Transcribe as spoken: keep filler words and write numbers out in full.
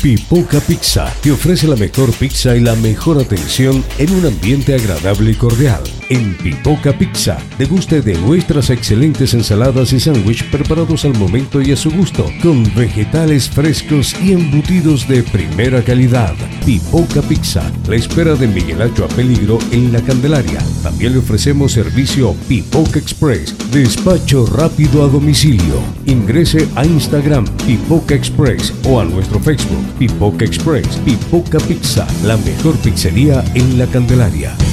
Pipoca Pizza te ofrece la mejor pizza y la mejor atención en un ambiente agradable y cordial. En Pipoca Pizza, deguste de nuestras excelentes ensaladas y sándwich preparados al momento y a su gusto, con vegetales frescos y embutidos de primera calidad. Pipoca Pizza, la espera de Miguel Acho a Peligro en La Candelaria. También le ofrecemos servicio Pipoca Express, despacho rápido a domicilio. Ingrese a Instagram Pipoca Express o a nuestro Facebook Pipoca Express. Pipoca Pizza, la mejor pizzería en La Candelaria.